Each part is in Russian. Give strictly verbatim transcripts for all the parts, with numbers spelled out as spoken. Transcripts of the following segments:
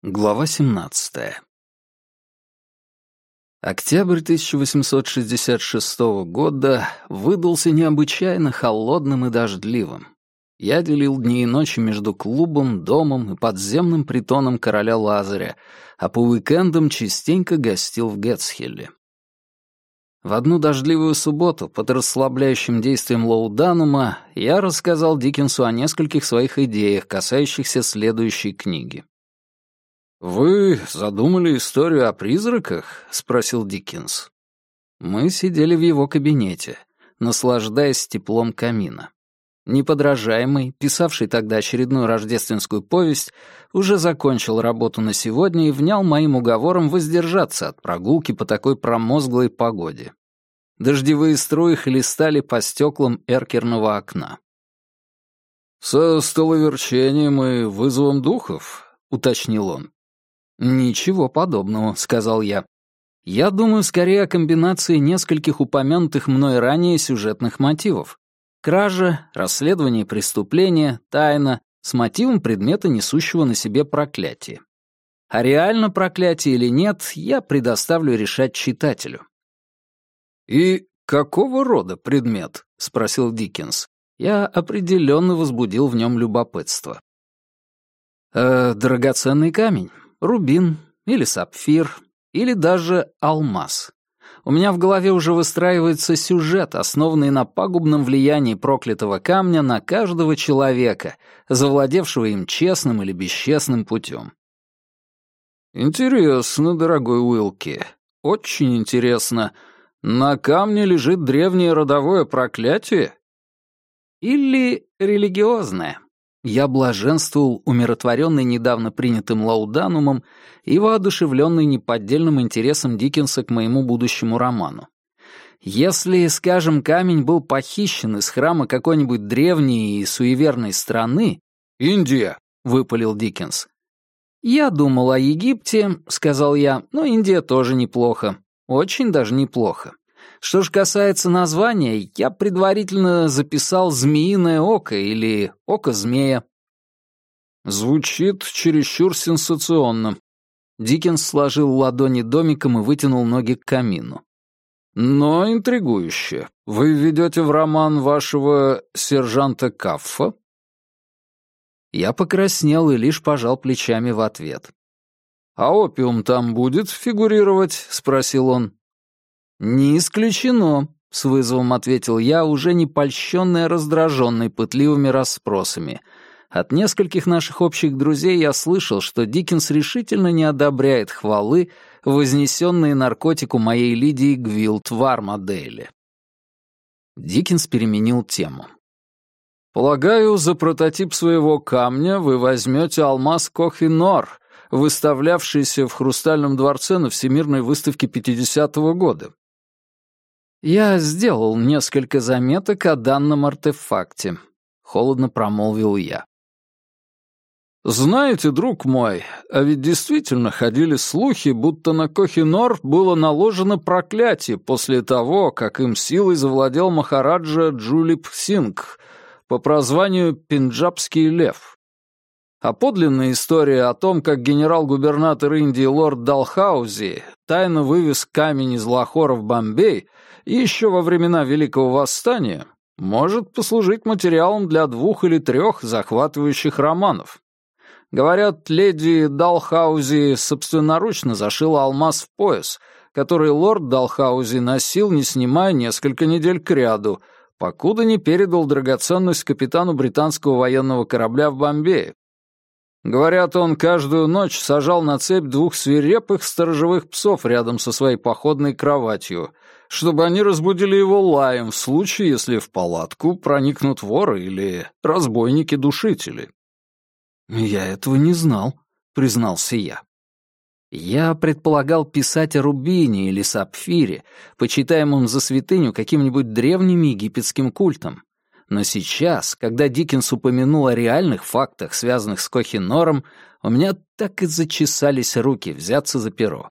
Глава семнадцатая. Октябрь тысяча восемьсот шестьдесят шестого года выдался необычайно холодным и дождливым. Я делил дни и ночи между клубом, домом и подземным притоном короля Лазаря, а по уикендам частенько гостил в Гетсхилле. В одну дождливую субботу под расслабляющим действием лоуданума я рассказал Диккенсу о нескольких своих идеях, касающихся следующей книги. «Вы задумали историю о призраках?» — спросил Диккенс. Мы сидели в его кабинете, наслаждаясь теплом камина. Неподражаемый, писавший тогда очередную рождественскую повесть, уже закончил работу на сегодня и внял моим уговорам воздержаться от прогулки по такой промозглой погоде. Дождевые струи хлестали по стеклам эркерного окна. «Со столоверчением и вызовом духов?» — уточнил он. «Ничего подобного», — сказал я. «Я думаю скорее о комбинации нескольких упомянутых мной ранее сюжетных мотивов. Кража, расследование преступления, тайна с мотивом предмета, несущего на себе проклятие. А реально проклятие или нет, я предоставлю решать читателю». «И какого рода предмет?» — спросил Диккенс. Я определенно возбудил в нем любопытство. «Э, драгоценный камень. Рубин или сапфир, или даже алмаз. У меня в голове уже выстраивается сюжет, основанный на пагубном влиянии проклятого камня на каждого человека, завладевшего им честным или бесчестным путем». «Интересно, дорогой Уилки, очень интересно. На камне лежит древнее родовое проклятие?» «Или религиозное». Я блаженствовал, умиротворенный недавно принятым лауданумом и воодушевленный неподдельным интересом Диккенса к моему будущему роману. Если, скажем, камень был похищен из храма какой-нибудь древней и суеверной страны... «Индия», — выпалил Диккенс. «Я думал о Египте», — сказал я, — «но Индия тоже неплохо. Очень даже неплохо. Что же касается названия, я предварительно записал «Змеиное око» или «Око змея». Звучит чересчур сенсационно. Диккенс сложил ладони домиком и вытянул ноги к камину. Но интригующе. Вы введете в роман вашего сержанта Каффа? Я покраснел и лишь пожал плечами в ответ. «А опиум там будет фигурировать?» — спросил он. «Не исключено», — с вызовом ответил я, уже не польщенный, а раздраженный пытливыми расспросами. От нескольких наших общих друзей я слышал, что Диккенс решительно не одобряет хвалы, вознесенные наркотику моей Лидии Гвилд в Армадейле. Диккенс переменил тему. «Полагаю, за прототип своего камня вы возьмете алмаз Кох-и-Нор, выставлявшийся в Хрустальном дворце на Всемирной выставке пятидесятого года». «Я сделал несколько заметок о данном артефакте», — холодно промолвил я. «Знаете, друг мой, а ведь действительно ходили слухи, будто на Кох-и-Нор было наложено проклятие после того, как им силой завладел махараджа Джулип Сингх по прозванию Пенджабский лев. А подлинная история о том, как генерал-губернатор Индии лорд Далхаузи тайно вывез камень из Лахора в Бомбей еще во времена Великого Восстания, может послужить материалом для двух или трех захватывающих романов. Говорят, леди Далхаузи собственноручно зашила алмаз в пояс, который лорд Далхаузи носил, не снимая, несколько недель кряду, покуда не передал драгоценность капитану британского военного корабля в Бомбее. Говорят, он каждую ночь сажал на цепь двух свирепых сторожевых псов рядом со своей походной кроватью, чтобы они разбудили его лаем в случае, если в палатку проникнут воры или разбойники-душители. «Я этого не знал», — признался я. Я предполагал писать о рубине или сапфире, почитаемом за святыню каким-нибудь древним египетским культом. Но сейчас, когда Диккенс упомянул о реальных фактах, связанных с Кох-и-Нором, у меня так и зачесались руки взяться за перо.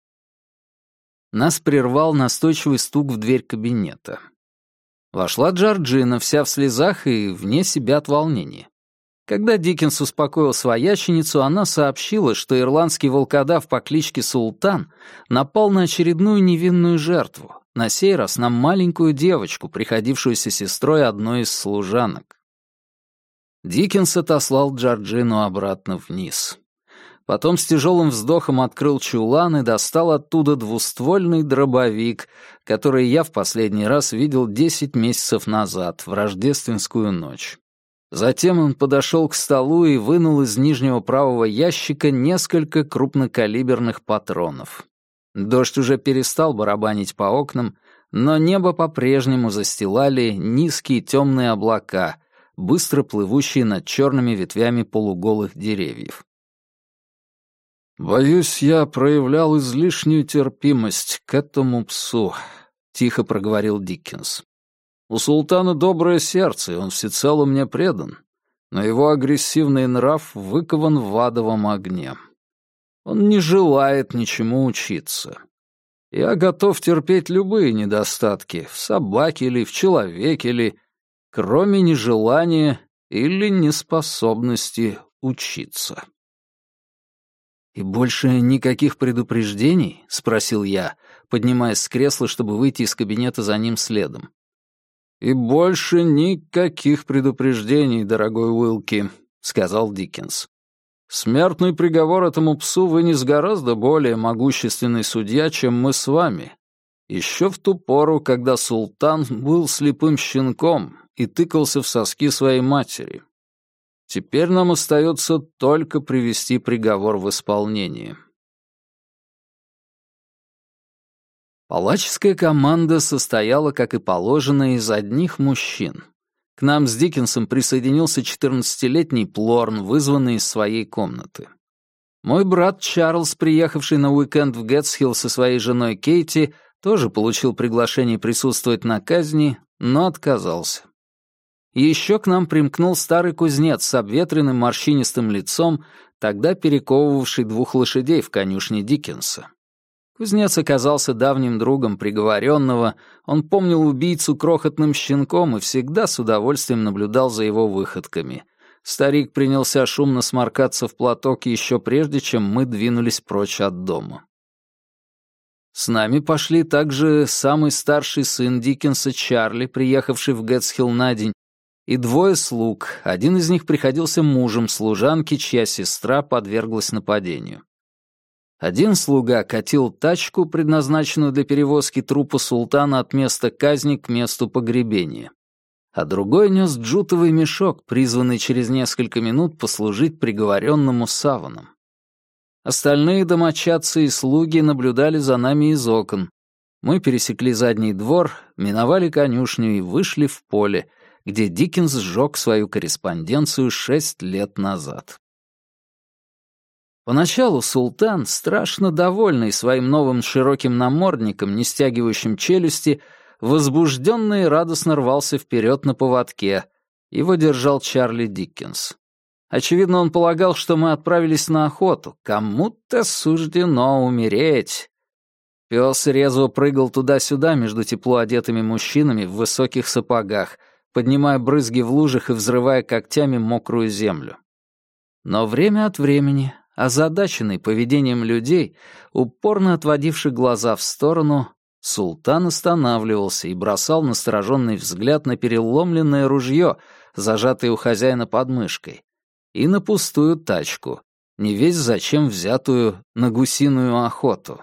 Нас прервал настойчивый стук в дверь кабинета. Вошла Джорджина, вся в слезах и вне себя от волнения. Когда Диккенс успокоил свояченицу, она сообщила, что ирландский волкодав по кличке Султан напал на очередную невинную жертву, на сей раз на маленькую девочку, приходившуюся сестрой одной из служанок. Диккенс отослал Джорджину обратно вниз. Потом с тяжелым вздохом открыл чулан и достал оттуда двуствольный дробовик, который я в последний раз видел десять месяцев назад, в рождественскую ночь. Затем он подошел к столу и вынул из нижнего правого ящика несколько крупнокалиберных патронов. Дождь уже перестал барабанить по окнам, но небо по-прежнему застилали низкие темные облака, быстро плывущие над черными ветвями полуголых деревьев. «Боюсь, я проявлял излишнюю терпимость к этому псу», — тихо проговорил Диккенс. «У султана доброе сердце, и он всецело мне предан, но его агрессивный нрав выкован в адовом огне. Он не желает ничему учиться. Я готов терпеть любые недостатки, в собаке или в человеке или, кроме нежелания или неспособности учиться». «И больше никаких предупреждений?» — спросил я, поднимаясь с кресла, чтобы выйти из кабинета за ним следом. «И больше никаких предупреждений, дорогой Уилки», — сказал Диккенс. «Смертный приговор этому псу вынес гораздо более могущественный судья, чем мы с вами. Еще в ту пору, когда султан был слепым щенком и тыкался в соски своей матери. Теперь нам остается только привести приговор в исполнение». Палаческая команда состояла, как и положено, из одних мужчин. К нам с Диккенсом присоединился четырнадцатилетний Плорн, вызванный из своей комнаты. Мой брат Чарльз, приехавший на уикенд в Гэтсхилл со своей женой Кейти, тоже получил приглашение присутствовать на казни, но отказался. И еще к нам примкнул старый кузнец с обветренным морщинистым лицом, тогда перековывавший двух лошадей в конюшне Диккенса. Кузнец оказался давним другом приговоренного, он помнил убийцу крохотным щенком и всегда с удовольствием наблюдал за его выходками. Старик принялся шумно сморкаться в платок еще прежде, чем мы двинулись прочь от дома. С нами пошли также самый старший сын Диккенса Чарли, приехавший в Гэтсхилл на день, и двое слуг, один из них приходился мужем служанки, чья сестра подверглась нападению. Один слуга катил тачку, предназначенную для перевозки трупа султана от места казни к месту погребения, а другой нес джутовый мешок, призванный через несколько минут послужить приговоренному саваном. Остальные домочадцы и слуги наблюдали за нами из окон. Мы пересекли задний двор, миновали конюшню и вышли в поле, где Диккенс сжег свою корреспонденцию шесть лет назад. Поначалу султан, страшно довольный своим новым широким намордником, не стягивающим челюсти, возбужденно и радостно рвался вперед на поводке. Его держал Чарли Диккенс. Очевидно, он полагал, что мы отправились на охоту. Кому-то суждено умереть. Пес резво прыгал туда-сюда между тепло одетыми мужчинами в высоких сапогах, поднимая брызги в лужах и взрывая когтями мокрую землю. Но время от времени, озадаченный поведением людей, упорно отводивших глаза в сторону, султан останавливался и бросал настороженный взгляд на переломленное ружье, зажатое у хозяина под мышкой, и на пустую тачку, не весть зачем взятую на гусиную охоту.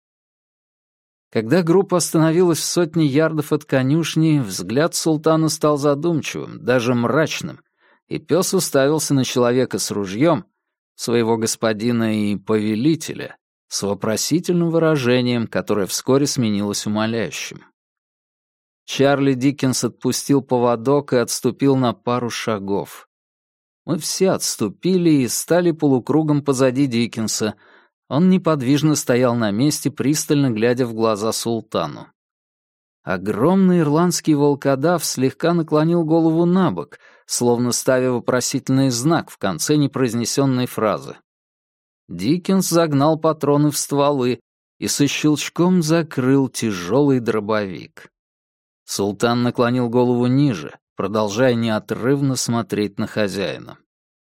Когда группа остановилась в сотне ярдов от конюшни, взгляд султана стал задумчивым, даже мрачным, и пес уставился на человека с ружьем, своего господина и повелителя, с вопросительным выражением, которое вскоре сменилось умоляющим. Чарли Диккенс отпустил поводок и отступил на пару шагов. Мы все отступили и стали полукругом позади Диккенса. Он неподвижно стоял на месте, пристально глядя в глаза султану. Огромный ирландский волкодав слегка наклонил голову на бок, словно ставя вопросительный знак в конце непроизнесенной фразы. Диккенс загнал патроны в стволы и со щелчком закрыл тяжелый дробовик. Султан наклонил голову ниже, продолжая неотрывно смотреть на хозяина.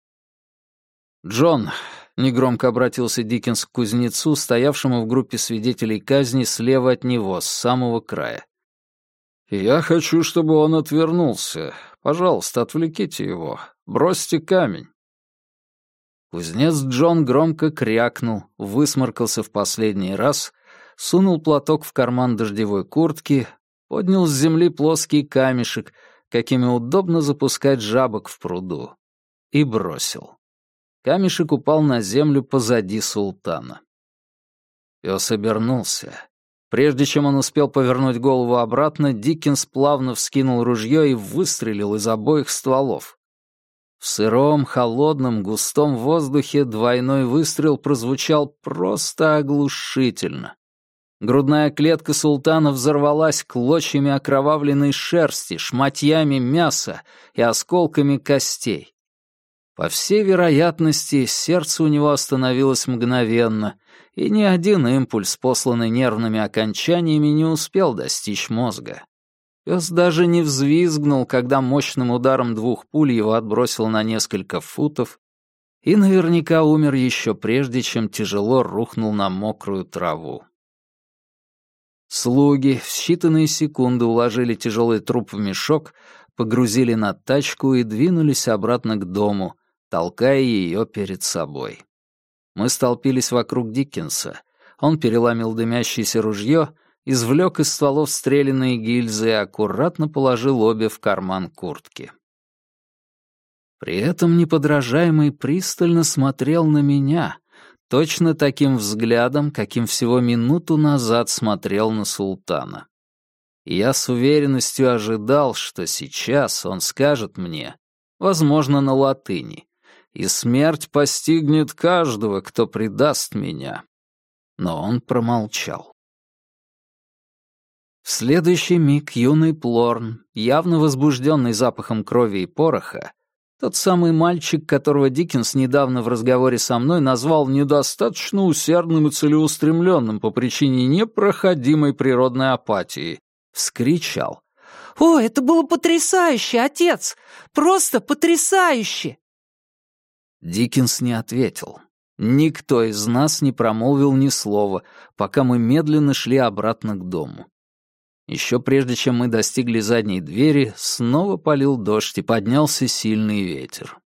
«Джон», — негромко обратился Диккенс к кузнецу, стоявшему в группе свидетелей казни слева от него, с самого края. «Я хочу, чтобы он отвернулся. Пожалуйста, отвлеките его. Бросьте камень». Кузнец Джон громко крякнул, высморкался в последний раз, сунул платок в карман дождевой куртки, поднял с земли плоский камешек, какими удобно запускать жабок в пруду, и бросил. Камешек упал на землю позади султана. Пес обернулся. Прежде чем он успел повернуть голову обратно, Диккенс плавно вскинул ружье и выстрелил из обоих стволов. В сыром, холодном, густом воздухе двойной выстрел прозвучал просто оглушительно. Грудная клетка султана взорвалась клочьями окровавленной шерсти, шматьями мяса и осколками костей. По всей вероятности, сердце у него остановилось мгновенно, и ни один импульс, посланный нервными окончаниями, не успел достичь мозга. Пес даже не взвизгнул, когда мощным ударом двух пуль его отбросил на несколько футов, и наверняка умер еще прежде, чем тяжело рухнул на мокрую траву. Слуги в считанные секунды уложили тяжелый труп в мешок, погрузили на тачку и двинулись обратно к дому, толкая ее перед собой. Мы столпились вокруг Диккенса. Он переломил дымящееся ружье, извлек из стволов стрелянные гильзы и аккуратно положил обе в карман куртки. При этом неподражаемый пристально смотрел на меня, точно таким взглядом, каким всего минуту назад смотрел на султана. И я с уверенностью ожидал, что сейчас он скажет мне, возможно, на латыни, «И смерть постигнет каждого, кто предаст меня». Но он промолчал. В следующий миг юный Плорн, явно возбужденный запахом крови и пороха, тот самый мальчик, которого Диккенс недавно в разговоре со мной назвал недостаточно усердным и целеустремленным по причине непроходимой природной апатии, вскричал: «О, это было потрясающе, отец! Просто потрясающе!» Диккенс не ответил. Никто из нас не промолвил ни слова, пока мы медленно шли обратно к дому. Еще прежде чем мы достигли задней двери, снова полил дождь и поднялся сильный ветер.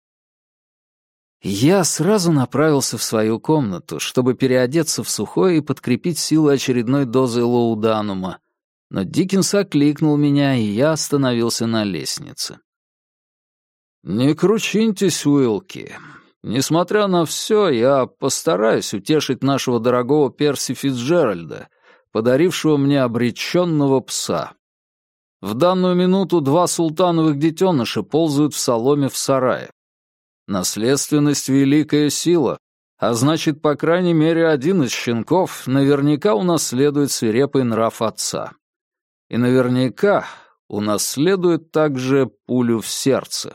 Я сразу направился в свою комнату, чтобы переодеться в сухое и подкрепить силы очередной дозой лоуданума, но Диккенс окликнул меня, и я остановился на лестнице. «Не кручиньтесь, Уилки. Несмотря на все, я постараюсь утешить нашего дорогого Перси Фицджеральда, подарившего мне обреченного пса. В данную минуту два султановых детеныша ползают в соломе в сарае. Наследственность — великая сила, а значит, по крайней мере, один из щенков наверняка унаследует свирепый нрав отца. И наверняка унаследует также пулю в сердце».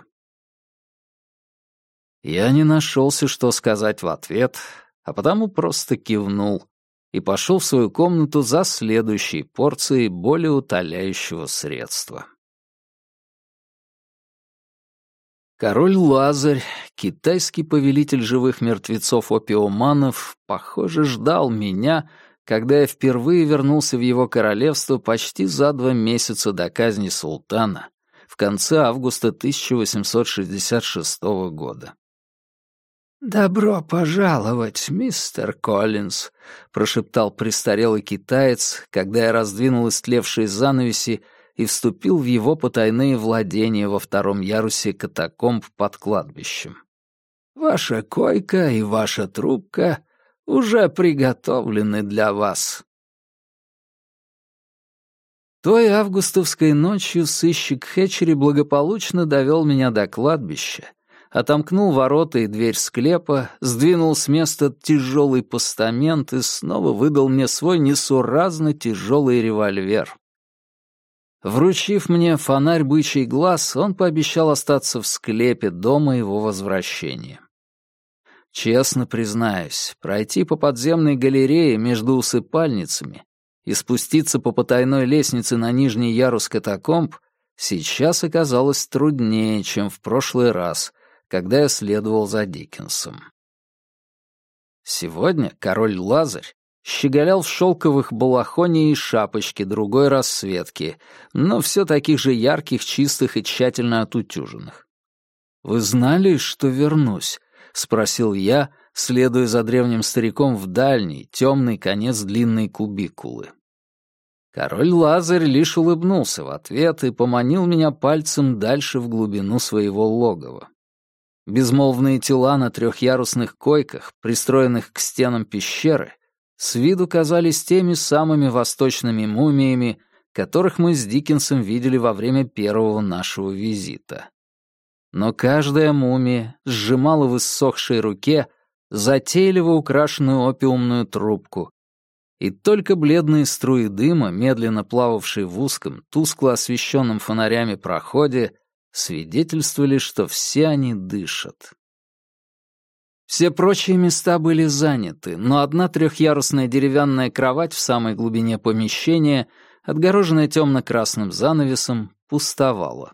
Я не нашелся, что сказать в ответ, а потому просто кивнул и пошел в свою комнату за следующей порцией более утоляющего средства. Король Лазарь, китайский повелитель живых мертвецов-опиоманов, похоже, ждал меня, когда я впервые вернулся в его королевство почти за два месяца до казни султана в конце августа тысяча восемьсот шестьдесят шестого года. «Добро пожаловать, мистер Коллинз», — прошептал престарелый китаец, когда я раздвинул истлевшие занавеси и вступил в его потайные владения во втором ярусе катакомб под кладбищем. «Ваша койка и ваша трубка уже приготовлены для вас». Той августовской ночью сыщик Хэтчери благополучно довел меня до кладбища, отомкнул ворота и дверь склепа, сдвинул с места тяжелый постамент и снова выдал мне свой несуразно тяжелый револьвер. Вручив мне фонарь бычий глаз, он пообещал остаться в склепе до моего возвращения. Честно признаюсь, пройти по подземной галерее между усыпальницами и спуститься по потайной лестнице на нижний ярус катакомб сейчас оказалось труднее, чем в прошлый раз, когда я следовал за Диккенсом. Сегодня король Лазарь щеголял в шелковых балахоне и шапочке другой расцветки, но все таких же ярких, чистых и тщательно отутюженных. «Вы знали, что вернусь?» — спросил я, следуя за древним стариком в дальний, темный конец длинной кубикулы. Король Лазарь лишь улыбнулся в ответ и поманил меня пальцем дальше в глубину своего логова. Безмолвные тела на трехъярусных койках, пристроенных к стенам пещеры, с виду казались теми самыми восточными мумиями, которых мы с Диккенсом видели во время первого нашего визита. Но каждая мумия сжимала в иссохшей руке затейливо украшенную опиумную трубку, и только бледные струи дыма, медленно плававшие в узком, тускло освещенном фонарями проходе, свидетельствовали, что все они дышат. Все прочие места были заняты, но одна трехъярусная деревянная кровать в самой глубине помещения, отгороженная темно-красным занавесом, пустовала.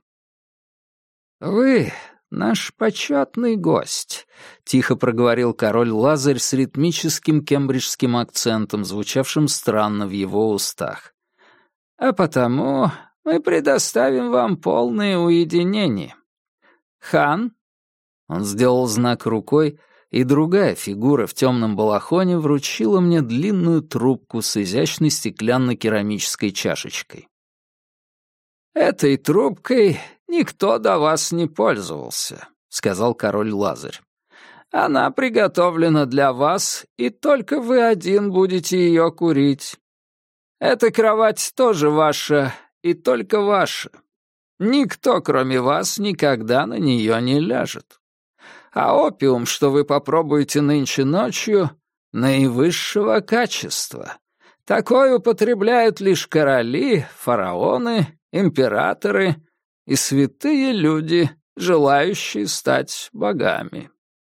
«Вы наш почетный гость», — тихо проговорил король Лазарь с ритмическим кембриджским акцентом, звучавшим странно в его устах. «А потому мы предоставим вам полное уединение. Хан?» Он сделал знак рукой, и другая фигура в темном балахоне вручила мне длинную трубку с изящной стеклянно-керамической чашечкой. «Этой трубкой никто до вас не пользовался», — сказал король Лазарь. «Она приготовлена для вас, и только вы один будете ее курить. Эта кровать тоже ваша, и только ваша. Никто, кроме вас, никогда на нее не ляжет. А опиум, что вы попробуете нынче ночью, наивысшего качества. Такое употребляют лишь короли, фараоны, императоры и святые люди, желающие стать богами».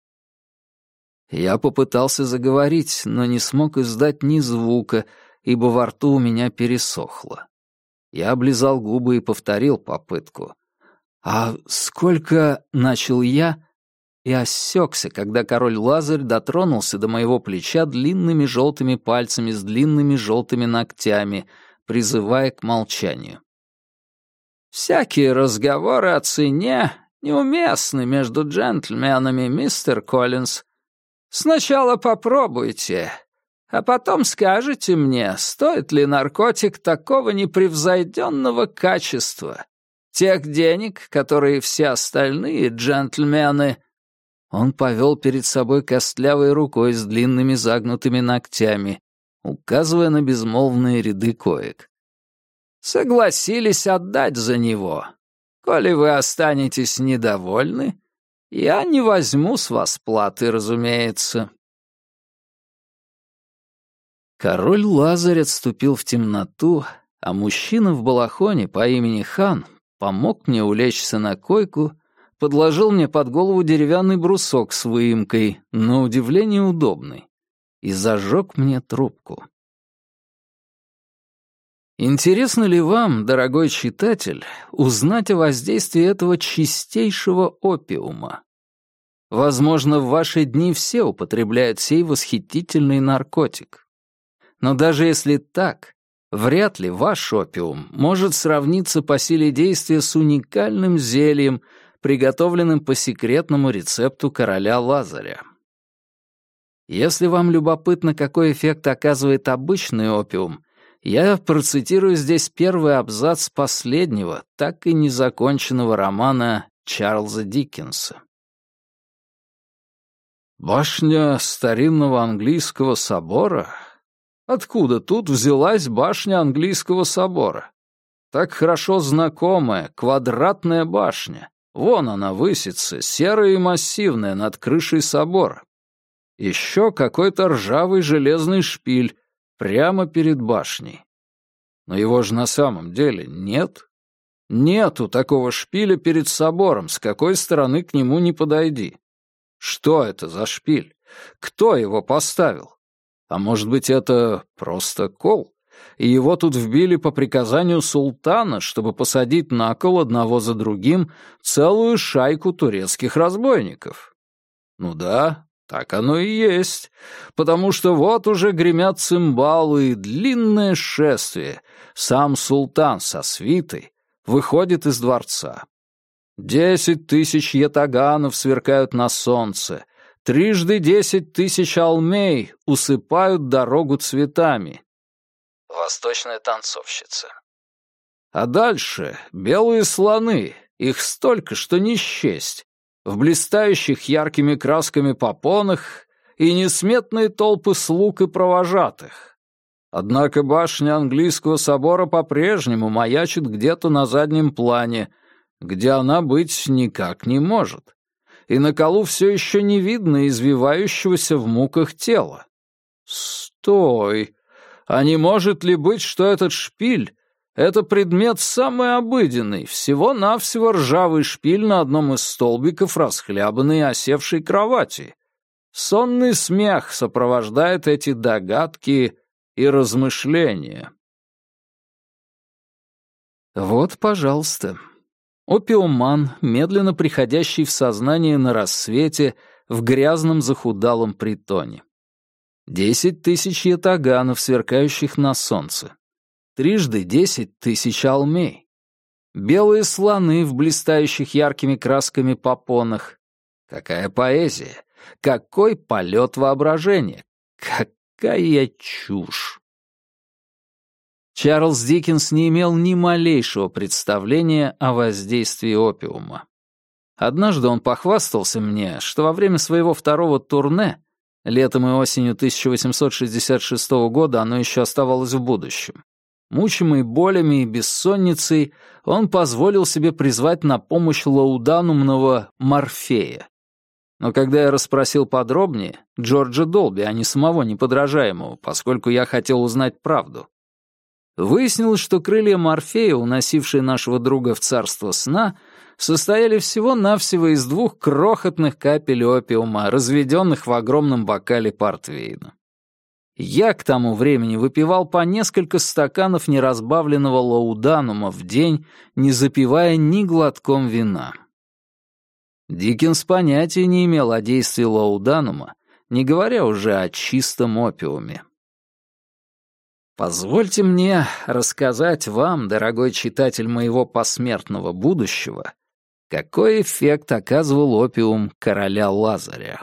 Я попытался заговорить, но не смог издать ни звука, ибо во рту у меня пересохло. Я облизал губы и повторил попытку. «А сколько...» — начал я, и осекся, когда король Лазарь дотронулся до моего плеча длинными желтыми пальцами с длинными желтыми ногтями, призывая к молчанию. «Всякие разговоры о цене неуместны между джентльменами, мистер Коллинз. Сначала попробуйте, а потом скажете мне, стоит ли наркотик такого непревзойденного качества, тех денег, которые все остальные джентльмены...» Он повел перед собой костлявой рукой с длинными загнутыми ногтями, указывая на безмолвные ряды коек. «Согласились отдать за него. Коли вы останетесь недовольны, я не возьму с вас платы, разумеется». Король Лазарь отступил в темноту, а мужчина в балахоне по имени Хан помог мне улечься на койку, подложил мне под голову деревянный брусок с выемкой, на удивление удобный, и зажег мне трубку. Интересно ли вам, дорогой читатель, узнать о воздействии этого чистейшего опиума? Возможно, в ваши дни все употребляют сей восхитительный наркотик. Но даже если так, вряд ли ваш опиум может сравниться по силе действия с уникальным зельем, приготовленным по секретному рецепту короля Лазаря. Если вам любопытно, какой эффект оказывает обычный опиум, я процитирую здесь первый абзац последнего, так и незаконченного романа Чарльза Диккенса. «Башня старинного английского собора? Откуда тут взялась башня английского собора? Так хорошо знакомая квадратная башня. Вон она высится, серая и массивная, над крышей собора. Еще какой-то ржавый железный шпиль прямо перед башней. Но его же на самом деле нет. Нету такого шпиля перед собором, с какой стороны к нему не подойди. Что это за шпиль? Кто его поставил? А может быть, это просто кол? и его тут вбили по приказанию султана, чтобы посадить на кол одного за другим целую шайку турецких разбойников. Ну да, так оно и есть, потому что вот уже гремят цимбалы и длинное шествие. Сам султан со свитой выходит из дворца. Десять тысяч ятаганов сверкают на солнце, трижды десять тысяч алмей усыпают дорогу цветами. Восточная танцовщица. А дальше белые слоны, их столько, что не счесть, в блистающих яркими красками попонах и несметные толпы слуг и провожатых. Однако башня английского собора по-прежнему маячит где-то на заднем плане, где она быть никак не может. И на колу все еще не видно извивающегося в муках тела. Стой! А не может ли быть, что этот шпиль — это предмет самый обыденный, всего-навсего ржавый шпиль на одном из столбиков расхлябанной и осевшей кровати? Сонный смех сопровождает эти догадки и размышления. Вот, пожалуйста. Опиуман, медленно приходящий в сознание на рассвете в грязном захудалом притоне. Десять тысяч ятаганов, сверкающих на солнце. Трижды десять тысяч алмей. Белые слоны в блистающих яркими красками попонах. Какая поэзия! Какой полет воображения! Какая чушь! Чарльз Диккенс не имел ни малейшего представления о воздействии опиума. Однажды он похвастался мне, что во время своего второго турне, летом и осенью тысяча восемьсот шестьдесят шестого года оно еще оставалось в будущем, мучимый болями и бессонницей, он позволил себе призвать на помощь лауданумного морфея. Но когда я расспросил подробнее, Джорджа Долби, а не самого неподражаемого, поскольку я хотел узнать правду, выяснилось, что крылья Морфея, уносившие нашего друга в царство сна, состояли всего-навсего из двух крохотных капель опиума, разведенных в огромном бокале портвейна. Я к тому времени выпивал по несколько стаканов неразбавленного лауданума в день, не запивая ни глотком вина. Диккенс понятия не имел о действии лауданума, не говоря уже о чистом опиуме. Позвольте мне рассказать вам, дорогой читатель моего посмертного будущего, какой эффект оказывал опиум короля Лазаря.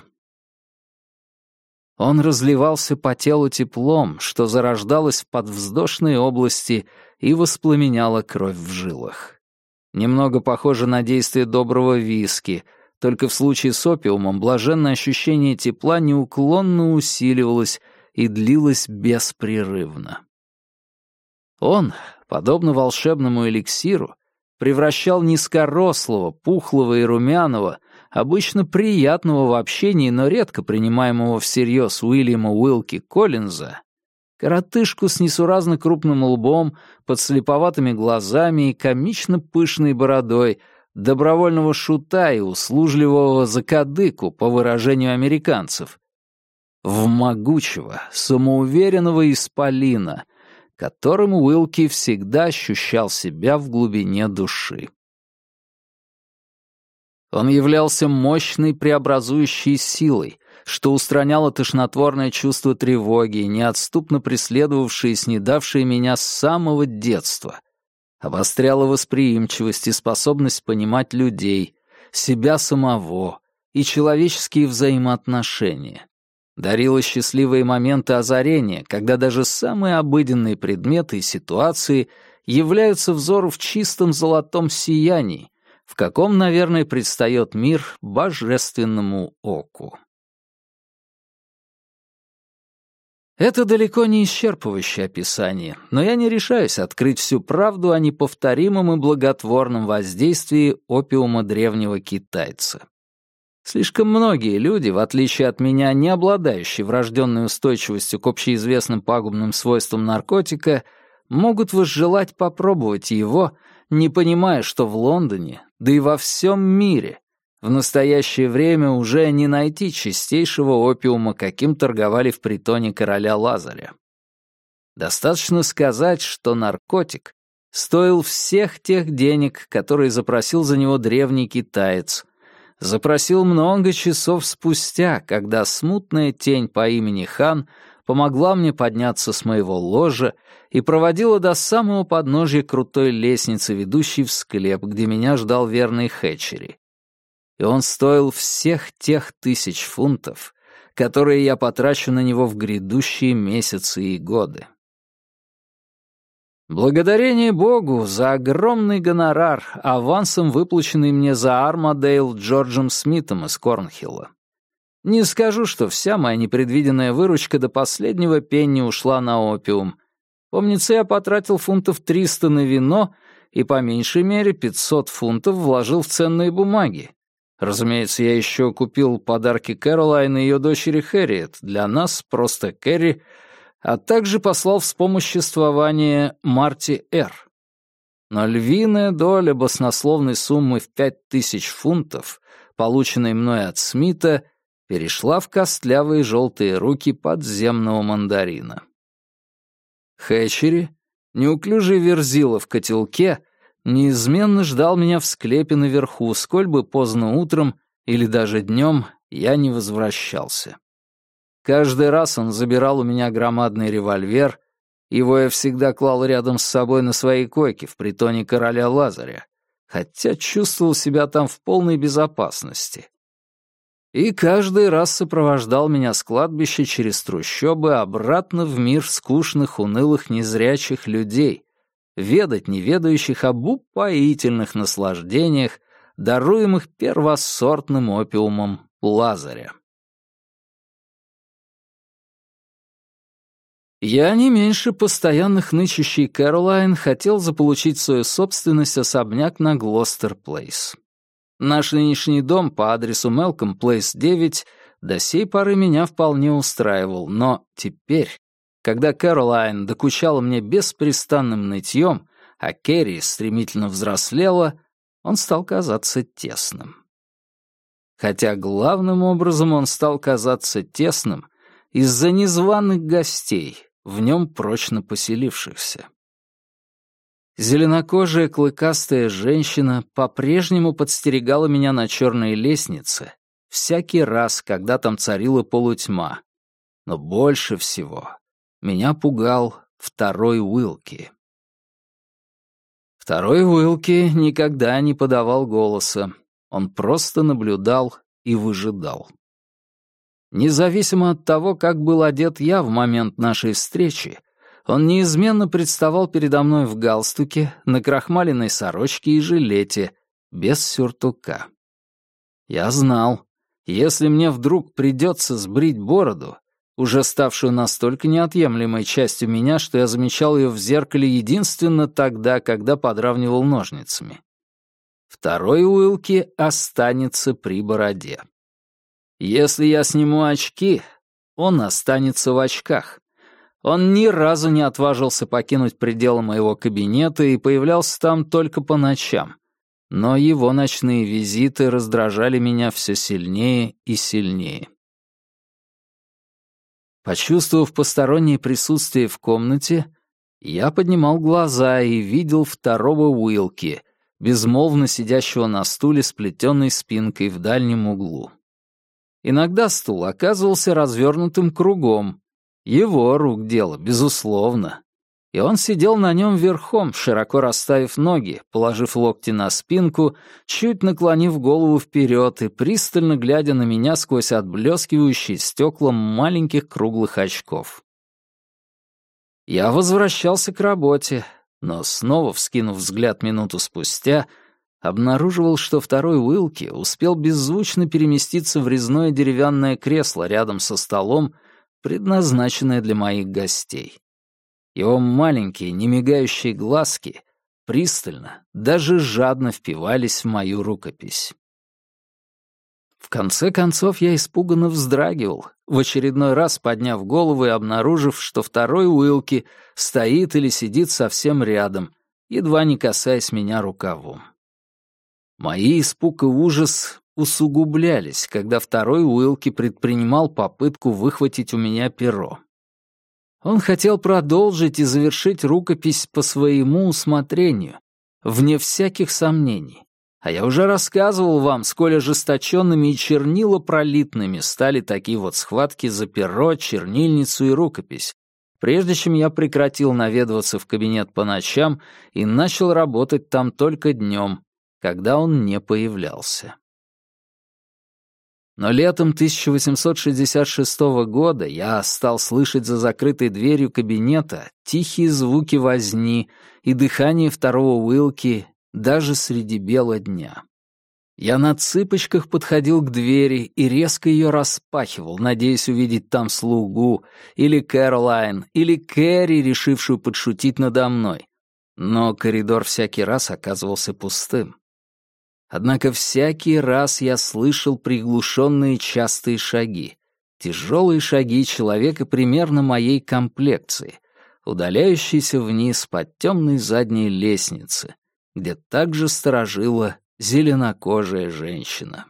Он разливался по телу теплом, что зарождалось в подвздошной области и воспламеняло кровь в жилах. Немного похоже на действие доброго виски, только в случае с опиумом блаженное ощущение тепла неуклонно усиливалось и длилось беспрерывно. Он, подобно волшебному эликсиру, превращал низкорослого, пухлого и румяного, обычно приятного в общении, но редко принимаемого всерьез Уильяма Уилки Коллинза, коротышку с несуразно крупным лбом, подслеповатыми глазами и комично пышной бородой, добровольного шута и услужливого закадыку, по выражению американцев, в могучего, самоуверенного исполина, которым Уилки всегда ощущал себя в глубине души. Он являлся мощной преобразующей силой, что устраняло тошнотворное чувство тревоги, неотступно преследовавшее и снедавшее меня с самого детства, обостряло восприимчивость и способность понимать людей, себя самого и человеческие взаимоотношения. Дарила счастливые моменты озарения, когда даже самые обыденные предметы и ситуации являются взору в чистом золотом сиянии, в каком, наверное, предстает мир божественному оку. Это далеко не исчерпывающее описание, но я не решаюсь открыть всю правду о неповторимом и благотворном воздействии опиума древнего китайца. Слишком многие люди, в отличие от меня, не обладающие врожденной устойчивостью к общеизвестным пагубным свойствам наркотика, могут возжелать попробовать его, не понимая, что в Лондоне, да и во всем мире, в настоящее время уже не найти чистейшего опиума, каким торговали в притоне короля Лазаря. Достаточно сказать, что наркотик стоил всех тех денег, которые запросил за него древний китаец. Запросил много часов спустя, когда смутная тень по имени Хан помогла мне подняться с моего ложа и проводила до самого подножья крутой лестницы, ведущей в склеп, где меня ждал верный Хэтчери. И он стоил всех тех тысяч фунтов, которые я потрачу на него в грядущие месяцы и годы. Благодарение Богу за огромный гонорар, авансом выплаченный мне за Армадейл Джорджем Смитом из Корнхилла. Не скажу, что вся моя непредвиденная выручка до последнего пенни ушла на опиум. Помнится, я потратил фунтов триста на вино и по меньшей мере пятьсот фунтов вложил в ценные бумаги. Разумеется, я еще купил подарки Кэролайн и ее дочери Хэрриет, для нас просто Кэрри, а также послал вспомоществование Марти Р. Но львиная доля баснословной суммы в пять тысяч фунтов, полученной мной от Смита, перешла в костлявые желтые руки подземного мандарина. Хэтчери, неуклюжий верзила в котелке, неизменно ждал меня в склепе наверху, сколь бы поздно утром или даже днем я не возвращался. Каждый раз он забирал у меня громадный револьвер, его я всегда клал рядом с собой на своей койке в притоне короля Лазаря, хотя чувствовал себя там в полной безопасности. И каждый раз сопровождал меня с кладбища через трущобы обратно в мир скучных, унылых, незрячих людей, ведать не ведающих об упоительных наслаждениях, даруемых первосортным опиумом Лазаря. Я не меньше постоянных нычущей Кэролайн хотел заполучить в свою собственность особняк на Глостер-Плейс. Наш нынешний дом по адресу Мэлком-Плейс девять до сей поры меня вполне устраивал, но теперь, когда Кэролайн докучала мне беспрестанным нытьем, а Керри стремительно взрослела, он стал казаться тесным. Хотя главным образом он стал казаться тесным из-за незваных гостей, в нем прочно поселившихся. Зеленокожая клыкастая женщина по-прежнему подстерегала меня на черной лестнице всякий раз, когда там царила полутьма. Но больше всего меня пугал второй Уилки. Второй Уилки никогда не подавал голоса. Он просто наблюдал и выжидал. Независимо от того, как был одет я в момент нашей встречи, он неизменно представал передо мной в галстуке, накрахмаленной сорочке и жилете, без сюртука. Я знал, если мне вдруг придется сбрить бороду, уже ставшую настолько неотъемлемой частью меня, что я замечал ее в зеркале единственно тогда, когда подравнивал ножницами, второй Уилки останется при бороде. Если я сниму очки, он останется в очках. Он ни разу не отважился покинуть пределы моего кабинета и появлялся там только по ночам. Но его ночные визиты раздражали меня все сильнее и сильнее. Почувствовав постороннее присутствие в комнате, я поднимал глаза и видел второго Уилки, безмолвно сидящего на стуле с плетеной спинкой в дальнем углу. Иногда стул оказывался развернутым кругом. Его рук дело, безусловно. И он сидел на нем верхом, широко расставив ноги, положив локти на спинку, чуть наклонив голову вперед и пристально глядя на меня сквозь отблескивающие стекла маленьких круглых очков. Я возвращался к работе, но снова, вскинув взгляд минуту спустя, обнаруживал, что второй Уилки успел беззвучно переместиться в резное деревянное кресло рядом со столом, предназначенное для моих гостей. Его маленькие, немигающие глазки пристально, даже жадно впивались в мою рукопись. В конце концов я испуганно вздрагивал, в очередной раз подняв голову и обнаружив, что второй Уилки стоит или сидит совсем рядом, едва не касаясь меня рукавом. Мои испуг и ужас усугублялись, когда второй Уилки предпринимал попытку выхватить у меня перо. Он хотел продолжить и завершить рукопись по своему усмотрению, вне всяких сомнений. А я уже рассказывал вам, сколь ожесточенными и чернилопролитными стали такие вот схватки за перо, чернильницу и рукопись, прежде чем я прекратил наведываться в кабинет по ночам и начал работать там только днем, когда он не появлялся. Но летом тысяча восемьсот шестьдесят шестого года я стал слышать за закрытой дверью кабинета тихие звуки возни и дыхание второго Уилки даже среди бела дня. Я на цыпочках подходил к двери и резко ее распахивал, надеясь увидеть там слугу, или Кэролайн, или Кэрри, решившую подшутить надо мной. Но коридор всякий раз оказывался пустым. Однако всякий раз я слышал приглушенные частые шаги, тяжелые шаги человека примерно моей комплекции, удаляющиеся вниз по темной задней лестнице, где также сторожила зеленокожая женщина.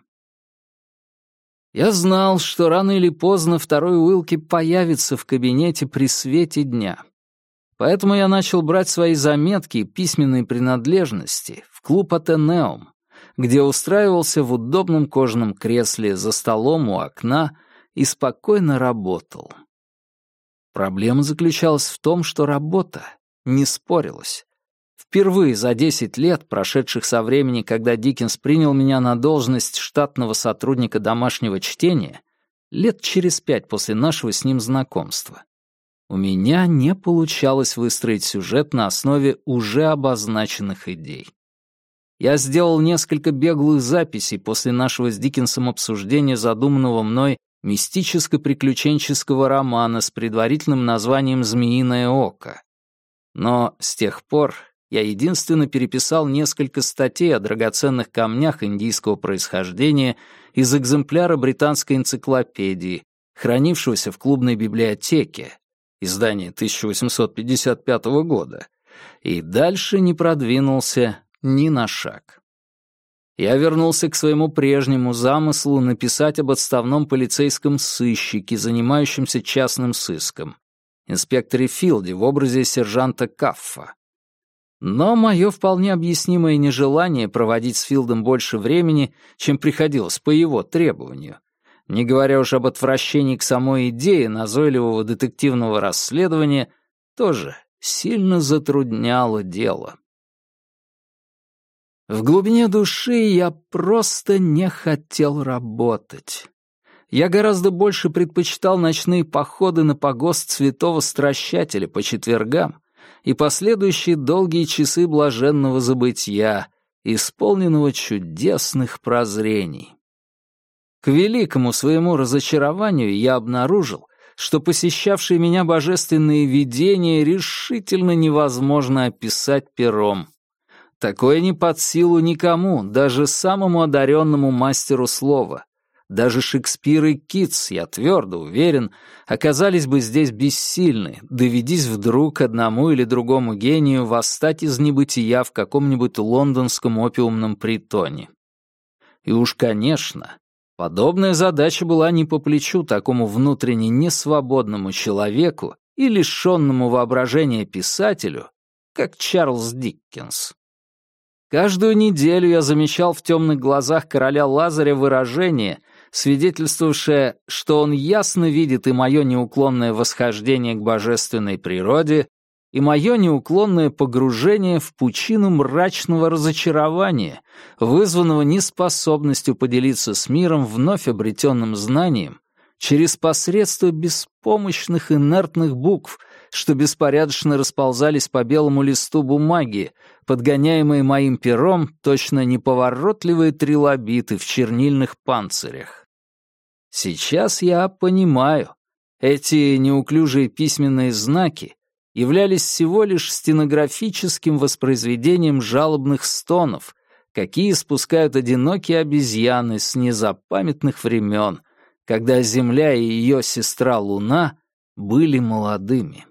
Я знал, что рано или поздно второй Уилки появится в кабинете при свете дня. Поэтому я начал брать свои заметки и письменные принадлежности в клуб «Атенеум», где устраивался в удобном кожаном кресле за столом у окна и спокойно работал. Проблема заключалась в том, что работа не спорилась. Впервые за десять лет, прошедших со времени, когда Диккенс принял меня на должность штатного сотрудника домашнего чтения, лет через пять после нашего с ним знакомства, у меня не получалось выстроить сюжет на основе уже обозначенных идей. Я сделал несколько беглых записей после нашего с Диккенсом обсуждения задуманного мной мистическо-приключенческого романа с предварительным названием «Змеиное око». Но с тех пор я единственно переписал несколько статей о драгоценных камнях индийского происхождения из экземпляра британской энциклопедии, хранившегося в клубной библиотеке, издание тысяча восемьсот пятьдесят пятого года, и дальше не продвинулся ни на шаг. Я вернулся к своему прежнему замыслу написать об отставном полицейском сыщике, занимающемся частным сыском, инспекторе Филде в образе сержанта Каффа. Но мое вполне объяснимое нежелание проводить с Филдом больше времени, чем приходилось по его требованию, не говоря уж об отвращении к самой идее назойливого детективного расследования, тоже сильно затрудняло дело. В глубине души я просто не хотел работать. Я гораздо больше предпочитал ночные походы на погост святого Стращателя по четвергам и последующие долгие часы блаженного забытья, исполненного чудесных прозрений. К великому своему разочарованию я обнаружил, что посещавшие меня божественные видения решительно невозможно описать пером. Такое не под силу никому, даже самому одаренному мастеру слова. Даже Шекспир и Китс, я твердо уверен, оказались бы здесь бессильны, доведись вдруг одному или другому гению восстать из небытия в каком-нибудь лондонском опиумном притоне. И уж, конечно, подобная задача была не по плечу такому внутренне несвободному человеку и лишенному воображения писателю, как Чарльз Диккенс. Каждую неделю я замечал в темных глазах короля Лазаря выражение, свидетельствовавшее, что он ясно видит и мое неуклонное восхождение к божественной природе, и мое неуклонное погружение в пучину мрачного разочарования, вызванного неспособностью поделиться с миром вновь обретенным знанием через посредство беспомощных инертных букв, что беспорядочно расползались по белому листу бумаги, подгоняемые моим пером точно неповоротливые трилобиты в чернильных панцирях. Сейчас я понимаю, эти неуклюжие письменные знаки являлись всего лишь стенографическим воспроизведением жалобных стонов, какие спускают одинокие обезьяны с незапамятных времен, когда Земля и ее сестра Луна были молодыми.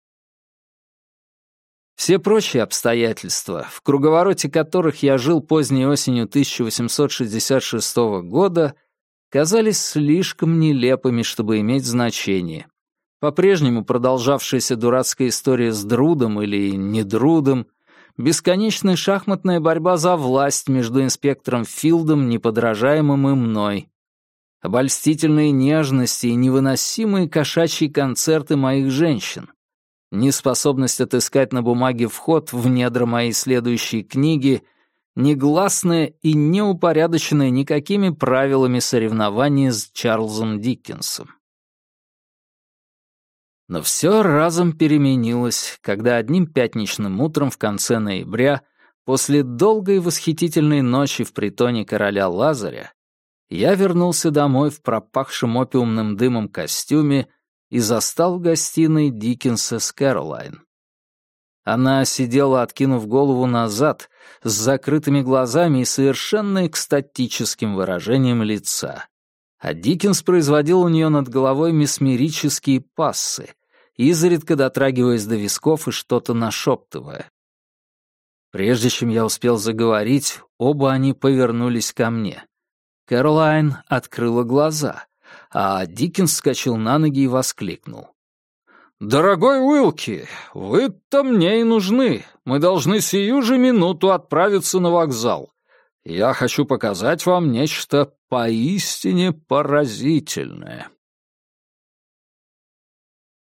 Все прочие обстоятельства, в круговороте которых я жил поздней осенью тысяча восемьсот шестьдесят шестого года, казались слишком нелепыми, чтобы иметь значение. По-прежнему продолжавшаяся дурацкая история с Друдом или Недрудом, бесконечная шахматная борьба за власть между инспектором Филдом, неподражаемым и мной, обольстительные нежности и невыносимые кошачьи концерты моих женщин, неспособность отыскать на бумаге вход в недра моей следующей книги, негласное и неупорядоченное никакими правилами соревнование с Чарльзом Диккенсом. Но все разом переменилось, когда одним пятничным утром в конце ноября, после долгой восхитительной ночи в притоне короля Лазаря, я вернулся домой в пропахшем опиумным дымом костюме и застал в гостиной Диккенса с Кэролайн. Она сидела, откинув голову назад, с закрытыми глазами и совершенно экстатическим выражением лица. А Диккенс производил у нее над головой месмерические пассы, изредка дотрагиваясь до висков и что-то нашептывая. Прежде чем я успел заговорить, оба они повернулись ко мне. Кэролайн открыла глаза, а Диккенс вскочил на ноги и воскликнул. «Дорогой Уилки, вы-то мне и нужны. Мы должны сию же минуту отправиться на вокзал. Я хочу показать вам нечто поистине поразительное».